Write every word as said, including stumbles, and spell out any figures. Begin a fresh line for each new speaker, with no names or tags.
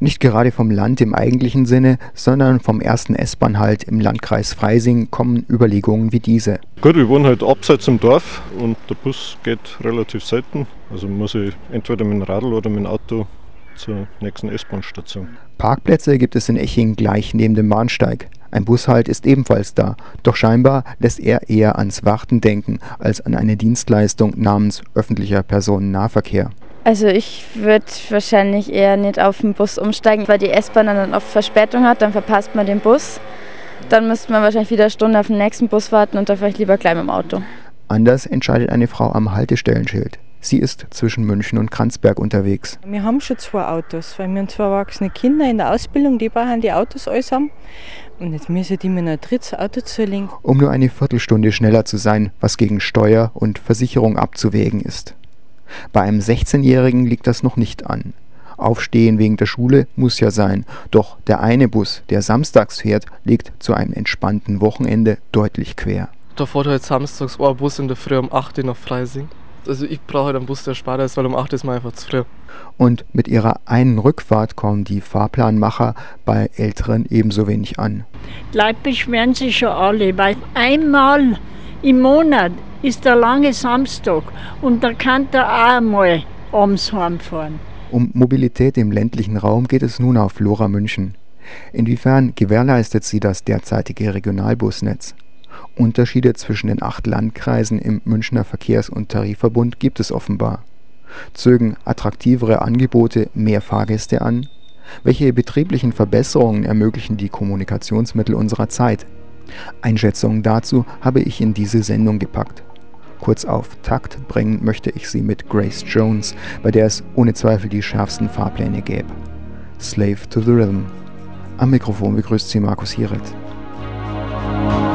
Nicht gerade vom Land im eigentlichen Sinne, sondern vom ersten S-Bahn-Halt im Landkreis Freising kommen Überlegungen wie diese.
Gut, wir wohnen halt abseits im Dorf und der Bus geht relativ selten. Also muss ich entweder mit dem Radl oder mit dem Auto zur nächsten S-Bahn-Station.
Parkplätze gibt es in Eching gleich neben dem Bahnsteig. Ein Bushalt ist ebenfalls da, doch scheinbar lässt er eher ans Warten denken als an eine Dienstleistung namens öffentlicher Personennahverkehr.
Also ich würde wahrscheinlich eher nicht auf den Bus umsteigen, weil die S-Bahn dann oft Verspätung hat, dann verpasst man den Bus. Dann müsste man wahrscheinlich wieder eine Stunde auf den nächsten Bus warten und dann vielleicht lieber gleich mit dem Auto.
Anders entscheidet eine Frau am Haltestellenschild. Sie ist zwischen München und Kranzberg unterwegs.
Wir haben schon zwei Autos, weil wir haben zwei erwachsene Kinder in der Ausbildung, die brauchen die Autos alles haben. Und jetzt müssen die mir noch ein drittes Auto zulegen.
Um nur eine Viertelstunde schneller zu sein, was gegen Steuer und Versicherung abzuwägen ist. Bei einem sechzehnjährigen liegt das noch nicht an. Aufstehen wegen der Schule muss ja sein, doch der eine Bus, der samstags fährt, liegt zu einem entspannten Wochenende deutlich quer.
Da fährt halt samstags ein Bus in der Früh um acht Uhr nach Freising. Also ich brauche halt einen Bus, der später ist, weil um acht Uhr ist mir einfach zu früh.
Und mit ihrer einen Rückfahrt kommen die Fahrplanmacher bei Älteren ebenso wenig an.
Die Leute beschweren sich schon alle, weil einmal im Monat ist der lange Samstag und da kann der auch einmal abends heimfahren.
Um Mobilität im ländlichen Raum geht es nun auf Lora München. Inwiefern gewährleistet sie das derzeitige Regionalbusnetz? Unterschiede zwischen den acht Landkreisen im Münchner Verkehrs- und Tarifverbund gibt es offenbar. Zögen attraktivere Angebote mehr Fahrgäste an? Welche betrieblichen Verbesserungen ermöglichen die Kommunikationsmittel unserer Zeit? Einschätzungen dazu habe ich in diese Sendung gepackt. Kurz auf Takt bringen möchte ich sie mit Grace Jones, bei der es ohne Zweifel die schärfsten Fahrpläne gäbe. Slave to the Rhythm. Am Mikrofon begrüßt sie Markus Hiret.